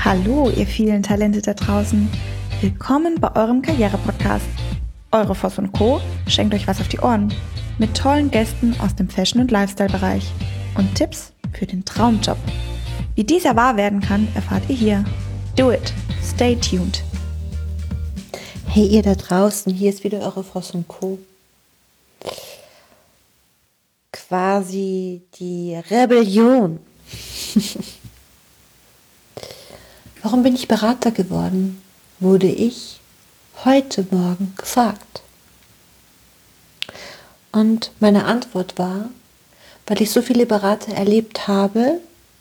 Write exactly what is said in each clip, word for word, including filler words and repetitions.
Hallo, ihr vielen Talente da draußen. Willkommen bei eurem Karriere-Podcast. Eure Voss und Co. schenkt euch was auf die Ohren. Mit tollen Gästen aus dem Fashion- und Lifestyle-Bereich. Und Tipps für den Traumjob. Wie dieser wahr werden kann, erfahrt ihr hier. Do it. Stay tuned. Hey ihr da draußen, hier ist wieder eure Voss und Co. Quasi die Rebellion. Warum bin ich Berater geworden, wurde ich heute Morgen gefragt. Und meine Antwort war, weil ich so viele Berater erlebt habe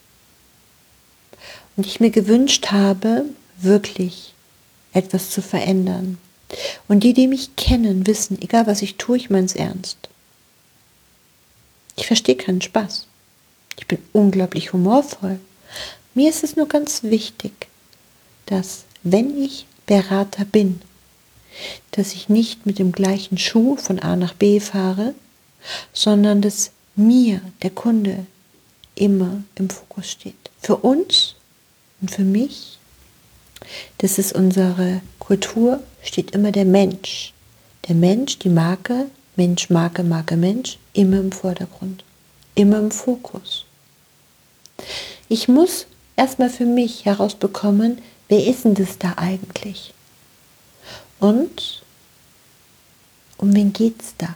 und ich mir gewünscht habe, wirklich etwas zu verändern. Und die, die mich kennen, wissen, egal was ich tue, ich meine es ernst. Ich verstehe keinen Spaß. Ich bin unglaublich humorvoll. Mir ist es nur ganz wichtig, dass, wenn ich Berater bin, dass ich nicht mit dem gleichen Schuh von A nach B fahre, sondern dass mir, der Kunde, immer im Fokus steht. Für uns und für mich, das ist unsere Kultur, steht immer der Mensch. Der Mensch, die Marke, Mensch, Marke, Marke, Mensch, immer im Vordergrund, immer im Fokus. Ich muss erstmal für mich herausbekommen, wer ist denn das da eigentlich? Und um wen geht's da?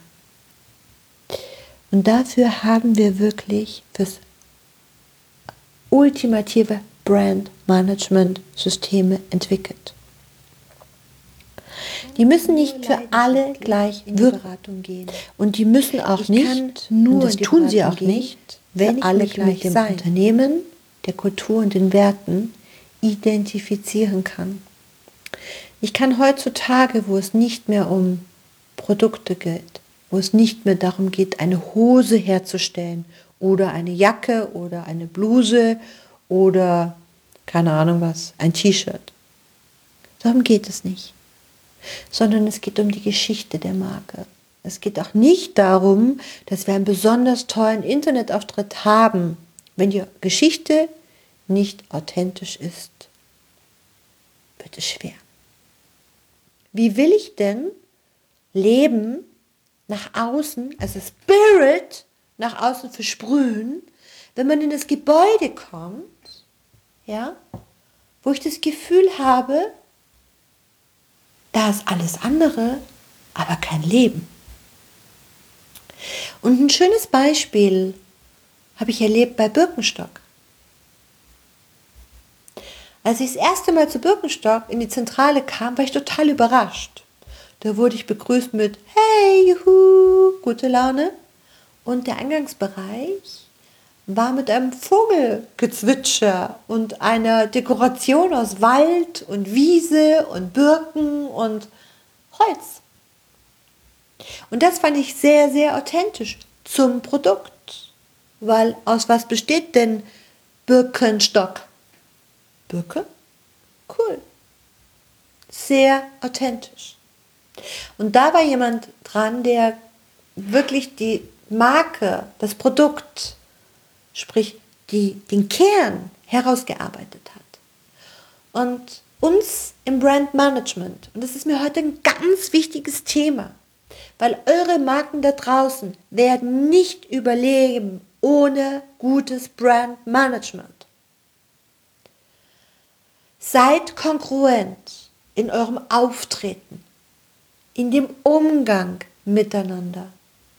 Und dafür haben wir wirklich fürs ultimative Brand-Management-Systeme entwickelt. Die müssen nicht für alle gleich wirken. Und die müssen auch nicht, und das tun sie auch nicht, wenn alle gleich mit dem Unternehmen, der Kultur und den Werten identifizieren kann. Ich kann heutzutage, wo es nicht mehr um Produkte geht, wo es nicht mehr darum geht, eine Hose herzustellen oder eine Jacke oder eine Bluse oder, keine Ahnung was, ein T-Shirt. Darum geht es nicht. Sondern es geht um die Geschichte der Marke. Es geht auch nicht darum, dass wir einen besonders tollen Internetauftritt haben, wenn die Geschichte nicht authentisch ist. Wird es schwer. Wie will ich denn Leben nach außen, also Spirit nach außen versprühen, wenn man in das Gebäude kommt, ja, wo ich das Gefühl habe, da ist alles andere, aber kein Leben. Und ein schönes Beispiel habe ich erlebt bei Birkenstock. Als ich das erste Mal zu Birkenstock in die Zentrale kam, war ich total überrascht. Da wurde ich begrüßt mit Hey, juhu, gute Laune. Und der Eingangsbereich war mit einem Vogelgezwitscher und einer Dekoration aus Wald und Wiese und Birken und Holz. Und das fand ich sehr, sehr authentisch zum Produkt. Weil aus was besteht denn Birkenstock? Birke? Cool. Sehr authentisch. Und da war jemand dran, der wirklich die Marke, das Produkt, sprich die, den Kern herausgearbeitet hat. Und uns im Brandmanagement, und das ist mir heute ein ganz wichtiges Thema, weil eure Marken da draußen werden nicht überleben ohne gutes Brandmanagement. Seid kongruent in eurem Auftreten, in dem Umgang miteinander.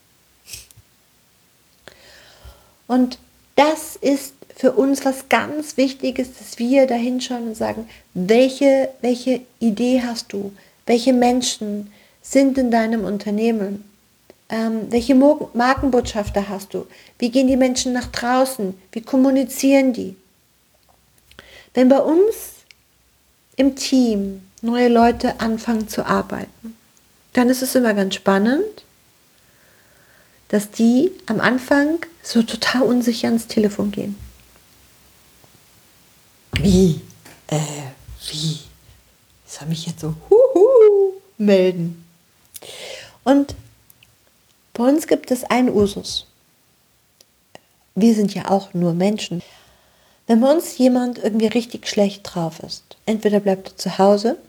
Und das ist für uns was ganz Wichtiges, dass wir da hinschauen und sagen, welche, welche Idee hast du? Welche Menschen sind in deinem Unternehmen? Ähm, welche Mo- Markenbotschafter hast du? Wie gehen die Menschen nach draußen? Wie kommunizieren die? Wenn bei uns im Team neue Leute anfangen zu arbeiten, dann ist es immer ganz spannend, dass die am Anfang so total unsicher ans Telefon gehen. Wie? Äh, wie? Soll mich jetzt so huhu melden? Und bei uns gibt es einen Usus. Wir sind ja auch nur Menschen. Wenn bei uns jemand irgendwie richtig schlecht drauf ist, entweder bleibt er zu Hause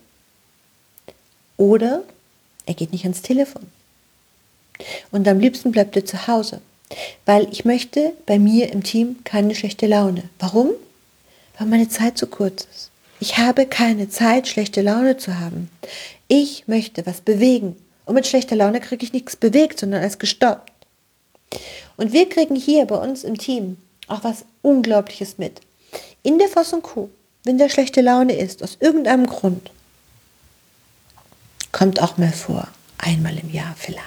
oder er geht nicht ans Telefon. Und am liebsten bleibt er zu Hause, weil ich möchte bei mir im Team keine schlechte Laune. Warum? Weil meine Zeit zu kurz ist. Ich habe keine Zeit, schlechte Laune zu haben. Ich möchte was bewegen. Und mit schlechter Laune kriege ich nichts bewegt, sondern alles gestoppt. Und wir kriegen hier bei uns im Team auch was Unglaubliches mit. In der Voss und Co., wenn da schlechte Laune ist, aus irgendeinem Grund, kommt auch mal vor, einmal im Jahr vielleicht.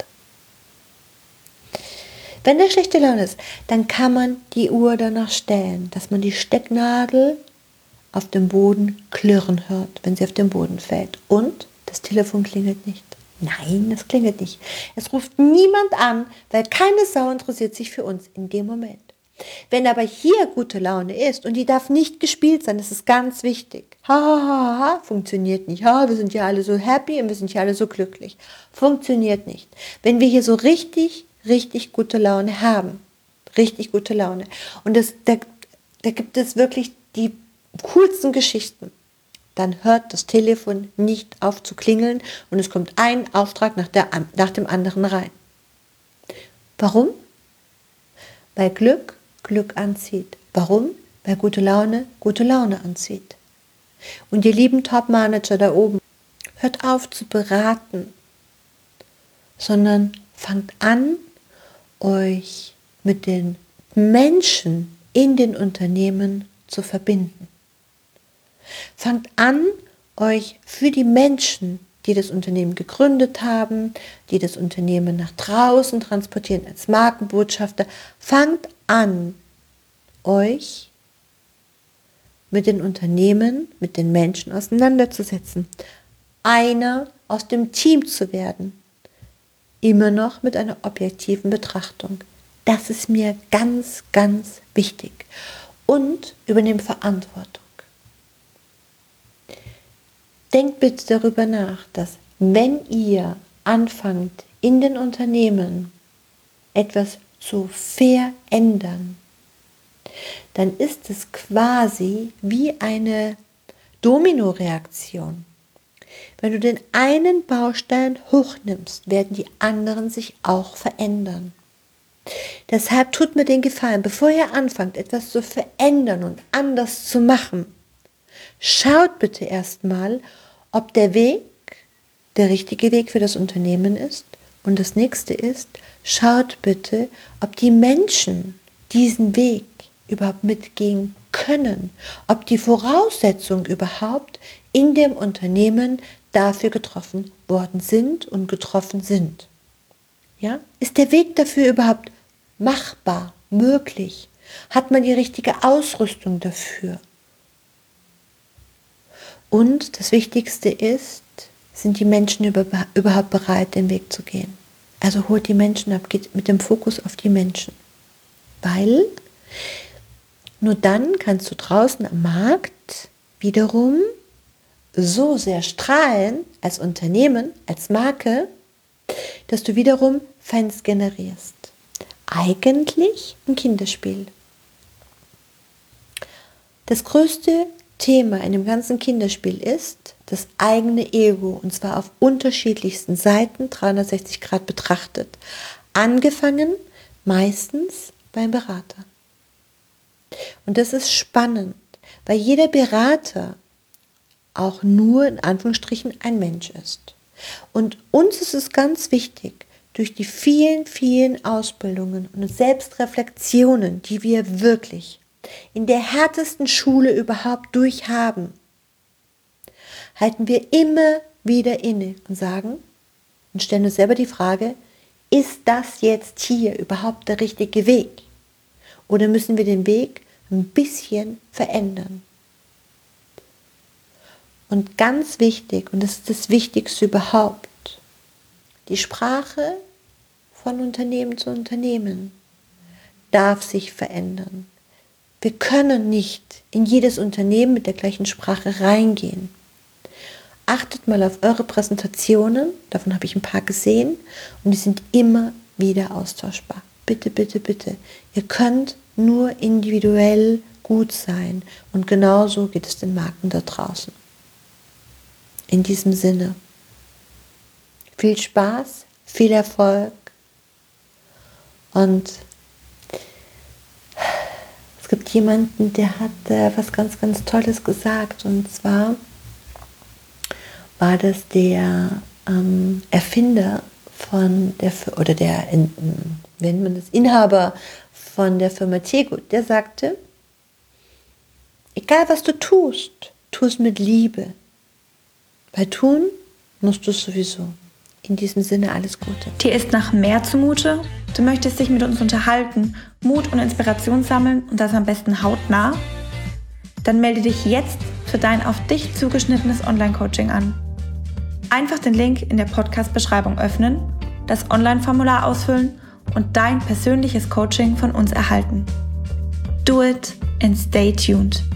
Wenn da schlechte Laune ist, dann kann man die Uhr danach stellen, dass man die Stecknadel auf dem Boden klirren hört, wenn sie auf den Boden fällt. Und das Telefon klingelt nicht. Nein, das klingelt nicht. Es ruft niemand an, weil keine Sau interessiert sich für uns in dem Moment. Wenn aber hier gute Laune ist und die darf nicht gespielt sein, das ist ganz wichtig. Ha, ha, ha, ha, funktioniert nicht. Ha, wir sind ja alle so happy und wir sind ja alle so glücklich. Funktioniert nicht. Wenn wir hier so richtig, richtig gute Laune haben, richtig gute Laune. Und das, da, da gibt es wirklich die coolsten Geschichten. Dann hört das Telefon nicht auf zu klingeln und es kommt ein Auftrag nach, der, nach dem anderen rein. Warum? Weil Glück Glück anzieht. Warum? Weil gute Laune gute Laune anzieht. Und ihr lieben Top-Manager da oben, hört auf zu beraten, sondern fangt an, euch mit den Menschen in den Unternehmen zu verbinden. Fangt an, euch für die Menschen, die das Unternehmen gegründet haben, die das Unternehmen nach draußen transportieren als Markenbotschafter, fangt an, euch mit den Unternehmen, mit den Menschen auseinanderzusetzen. Einer aus dem Team zu werden. Immer noch mit einer objektiven Betrachtung. Das ist mir ganz, ganz wichtig. Und übernehmt Verantwortung. Denkt bitte darüber nach, dass wenn ihr anfangt, in den Unternehmen etwas zu verändern, dann ist es quasi wie eine Dominoreaktion. Wenn du den einen Baustein hochnimmst, werden die anderen sich auch verändern. Deshalb tut mir den Gefallen, bevor ihr anfangt, etwas zu verändern und anders zu machen, schaut bitte erstmal, ob der Weg der richtige Weg für das Unternehmen ist. Und das nächste ist, schaut bitte, ob die Menschen diesen Weg überhaupt mitgehen können, ob die Voraussetzungen überhaupt in dem Unternehmen dafür getroffen worden sind und getroffen sind. Ja? Ist der Weg dafür überhaupt machbar, möglich? Hat man die richtige Ausrüstung dafür? Und das Wichtigste ist, sind die Menschen überhaupt bereit, den Weg zu gehen? Also holt die Menschen ab, geht mit dem Fokus auf die Menschen. Weil nur dann kannst du draußen am Markt wiederum so sehr strahlen als Unternehmen, als Marke, dass du wiederum Fans generierst. Eigentlich ein Kinderspiel. Das größte Thema in dem ganzen Kinderspiel ist das eigene Ego, und zwar auf unterschiedlichsten Seiten, dreihundertsechzig Grad betrachtet. Angefangen meistens beim Berater. Und das ist spannend, weil jeder Berater auch nur in Anführungsstrichen ein Mensch ist. Und uns ist es ganz wichtig, durch die vielen, vielen Ausbildungen und Selbstreflexionen, die wir wirklich in der härtesten Schule überhaupt durchhaben, halten wir immer wieder inne und sagen und stellen uns selber die Frage, ist das jetzt hier überhaupt der richtige Weg? Oder müssen wir den Weg ein bisschen verändern? Und ganz wichtig, und das ist das Wichtigste überhaupt, die Sprache von Unternehmen zu Unternehmen darf sich verändern. Wir können nicht in jedes Unternehmen mit der gleichen Sprache reingehen. Achtet mal auf eure Präsentationen, davon habe ich ein paar gesehen, und die sind immer wieder austauschbar. Bitte, bitte, bitte. Ihr könnt nur individuell gut sein. Und genauso geht es den Marken da draußen. In diesem Sinne, viel Spaß, viel Erfolg und es gibt jemanden, der hat äh, was ganz, ganz Tolles gesagt, und zwar war das der ähm, Erfinder von der, oder der, wenn man das, Inhaber von der Firma Tegut, der sagte, egal was du tust, tu es mit Liebe. Weil tun musst du es sowieso. In diesem Sinne alles Gute. Dir ist nach mehr zumute? Du möchtest dich mit uns unterhalten, Mut und Inspiration sammeln und das am besten hautnah? Dann melde dich jetzt für dein auf dich zugeschnittenes Online-Coaching an. Einfach den Link in der Podcast-Beschreibung öffnen, das Online-Formular ausfüllen und dein persönliches Coaching von uns erhalten. Do it and stay tuned.